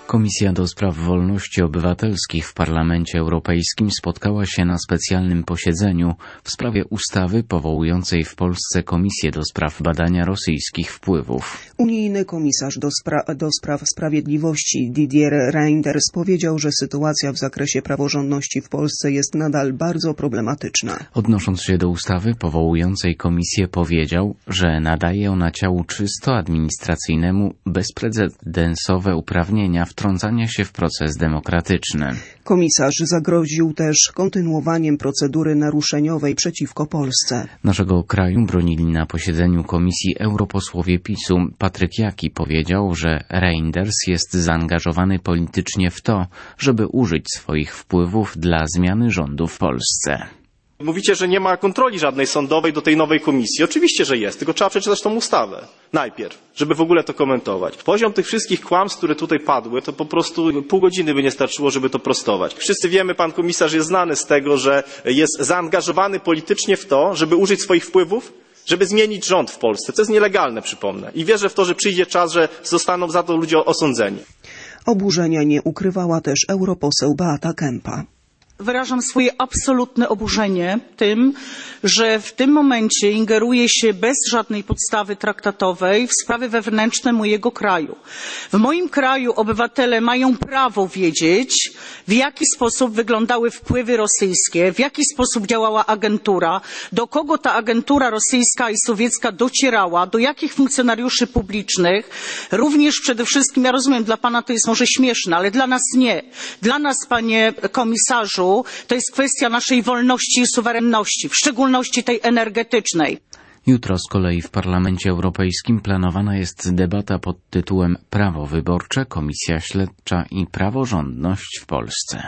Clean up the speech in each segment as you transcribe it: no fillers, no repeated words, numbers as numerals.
Komisja do Spraw Wolności Obywatelskich w Parlamencie Europejskim spotkała się na specjalnym posiedzeniu w sprawie ustawy powołującej w Polsce Komisję do Spraw Badania Rosyjskich Wpływów. Unijny komisarz do spraw sprawiedliwości Didier Reynders powiedział, że sytuacja w zakresie praworządności w Polsce jest nadal bardzo problematyczna. Odnosząc się do ustawy powołującej komisję, powiedział, że nadaje ona ciału czysto administracyjnemu bezprecedensowe uprawnienia wtrącania się w proces demokratyczny. Komisarz zagroził też kontynuowaniem procedury naruszeniowej przeciwko Polsce. Naszego kraju bronili na posiedzeniu komisji europosłowie PiS-u. Patryk Jaki powiedział, że Reynders jest zaangażowany politycznie w to, żeby użyć swoich wpływów dla zmiany rządu w Polsce. Mówicie, że nie ma kontroli żadnej sądowej do tej nowej komisji. Oczywiście, że jest, tylko trzeba przeczytać tą ustawę najpierw, żeby w ogóle to komentować. Poziom tych wszystkich kłamstw, które tutaj padły, to po prostu pół godziny by nie starczyło, żeby to prostować. Wszyscy wiemy, pan komisarz jest znany z tego, że jest zaangażowany politycznie w to, żeby użyć swoich wpływów, żeby zmienić rząd w Polsce, co jest nielegalne, przypomnę. I wierzę w to, że przyjdzie czas, że zostaną za to ludzie osądzeni. Oburzenia nie ukrywała też europoseł Beata Kempa. Wyrażam swoje absolutne oburzenie tym, że w tym momencie ingeruje się bez żadnej podstawy traktatowej w sprawy wewnętrzne mojego kraju. W moim kraju obywatele mają prawo wiedzieć, w jaki sposób wyglądały wpływy rosyjskie, w jaki sposób działała agentura, do kogo ta agentura rosyjska i sowiecka docierała, do jakich funkcjonariuszy publicznych. Również przede wszystkim, ja rozumiem, dla pana to jest może śmieszne, ale dla nas nie. Dla nas, panie komisarzu, to jest kwestia naszej wolności i suwerenności, w szczególności tej energetycznej. Jutro z kolei w Parlamencie Europejskim planowana jest debata pod tytułem Prawo wyborcze, Komisja Śledcza i praworządność w Polsce.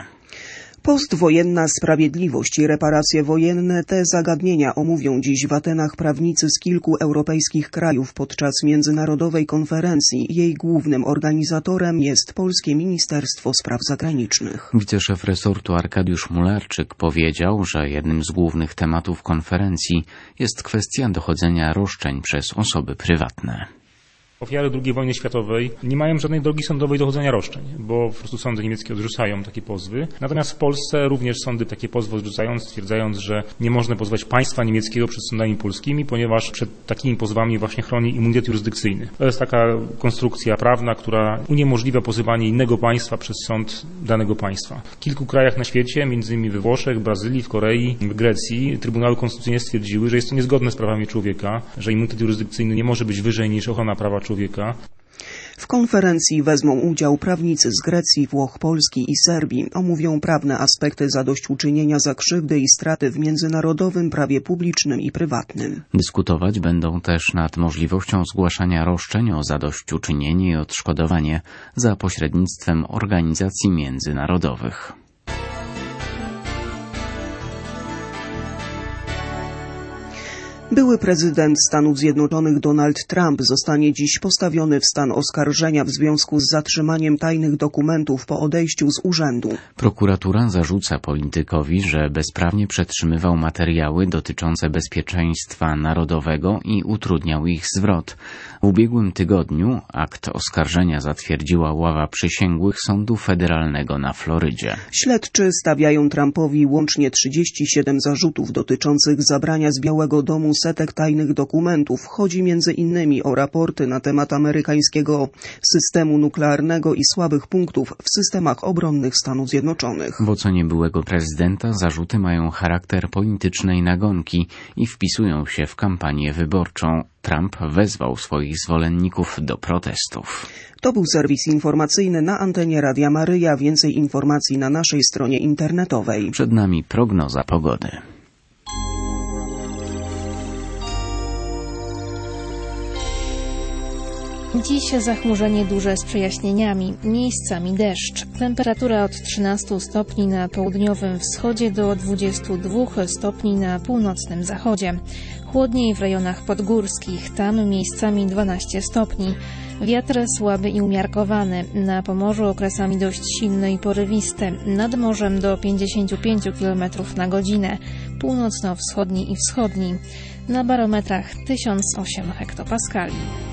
Postwojenna sprawiedliwość i reparacje wojenne, te zagadnienia omówią dziś w Atenach prawnicy z kilku europejskich krajów podczas międzynarodowej konferencji. Jej głównym organizatorem jest Polskie Ministerstwo Spraw Zagranicznych. Wiceszef resortu Arkadiusz Mularczyk powiedział, że jednym z głównych tematów konferencji jest kwestia dochodzenia roszczeń przez osoby prywatne. Ofiary II wojny światowej nie mają żadnej drogi sądowej dochodzenia roszczeń, bo po prostu sądy niemieckie odrzucają takie pozwy. Natomiast w Polsce również sądy takie pozwy odrzucają, stwierdzając, że nie można pozwać państwa niemieckiego przed sądami polskimi, ponieważ przed takimi pozwami właśnie chroni immunitet jurysdykcyjny. To jest taka konstrukcja prawna, która uniemożliwia pozywanie innego państwa przez sąd danego państwa. W kilku krajach na świecie, m.in. we Włoszech, w Brazylii, w Korei, w Grecji, trybunały konstytucyjne stwierdziły, że jest to niezgodne z prawami człowieka, że immunitet jurysdykcyjny nie może być wyżej niż ochrona prawa człowieka. W konferencji wezmą udział prawnicy z Grecji, Włoch, Polski i Serbii. Omówią prawne aspekty zadośćuczynienia za krzywdy i straty w międzynarodowym prawie publicznym i prywatnym. Dyskutować będą też nad możliwością zgłaszania roszczeń o zadośćuczynienie i odszkodowanie za pośrednictwem organizacji międzynarodowych. Były prezydent Stanów Zjednoczonych Donald Trump zostanie dziś postawiony w stan oskarżenia w związku z zatrzymaniem tajnych dokumentów po odejściu z urzędu. Prokuratura zarzuca politykowi, że bezprawnie przetrzymywał materiały dotyczące bezpieczeństwa narodowego i utrudniał ich zwrot. W ubiegłym tygodniu akt oskarżenia zatwierdziła ława przysięgłych Sądu Federalnego na Florydzie. Śledczy stawiają Trumpowi łącznie 37 zarzutów dotyczących zabrania z Białego Domu setek tajnych dokumentów. Chodzi między innymi o raporty na temat amerykańskiego systemu nuklearnego i słabych punktów w systemach obronnych Stanów Zjednoczonych. W ocenie byłego prezydenta zarzuty mają charakter politycznej nagonki i wpisują się w kampanię wyborczą. Trump wezwał swoich zwolenników do protestów. To był serwis informacyjny na antenie Radia Maryja. Więcej informacji na naszej stronie internetowej. Przed nami prognoza pogody. Dziś zachmurzenie duże z przejaśnieniami, miejscami deszcz. Temperatura od 13 stopni na południowym wschodzie do 22 stopni na północnym zachodzie. Chłodniej w rejonach podgórskich, tam miejscami 12 stopni. Wiatr słaby i umiarkowany, na Pomorzu okresami dość silny i porywisty, nad morzem do 55 km na godzinę, północno-wschodni i wschodni. Na barometrach 1008 hektopaskali.